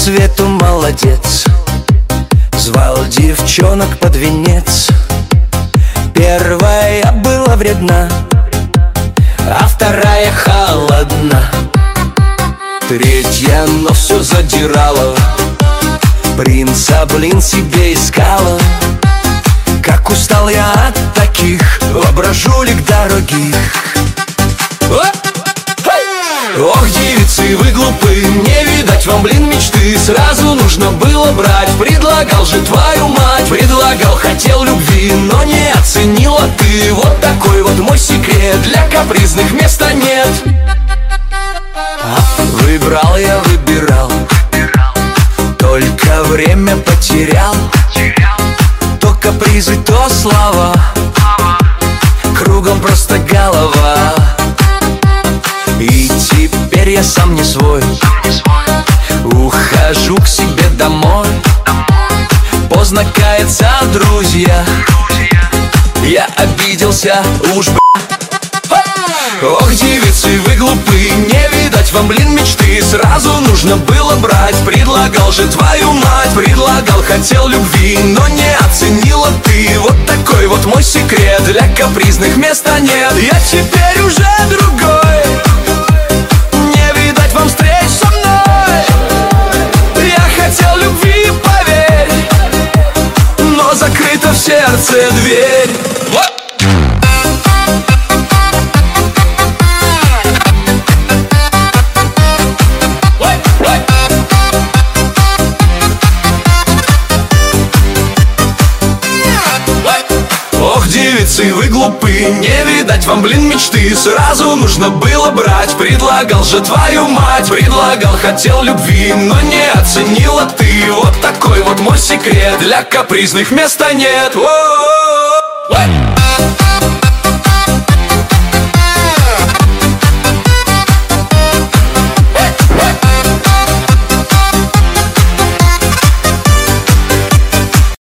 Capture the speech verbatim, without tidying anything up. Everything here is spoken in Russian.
свету молодец, звал девчонок под венец. Первая была вредна, а вторая холодна. Третья, но все задирала, принца, блин, себе искала. Как устал я от таких воображулек дорогих. Ох, девицы, вы глупы, не видать вам, блин, мечты. Сразу нужно было брать, предлагал же твою мать. Предлагал, хотел любви, но не оценила ты. Вот такой вот мой секрет, для капризных места нет. Выбрал я, выбирал, только время потерял. То капризы, то слова, кругом просто голова. И теперь я сам не свой, ухожу к себе домой. Поздно каяться, друзья, я обиделся уж, б***. Ох, девицы, вы глупы, не видать вам, блин, мечты. Сразу нужно было брать, предлагал же твою мать. Предлагал, хотел любви, но не оценила ты. Вот такой вот мой секрет, для капризных места нет. Я теперь уже другой, не видать вам встреч со мной. Я хотел любви, поверь, но закрыта в сердце дверь. Вот. Ох, девицы, вы глупы, не видать вам, блин, мечты. Сразу нужно было брать, предлагал же твою мать. Предлагал, хотел любви, но не оценила ты. Вот такой вот мой секрет, для капризных места нет. О-о-о-о.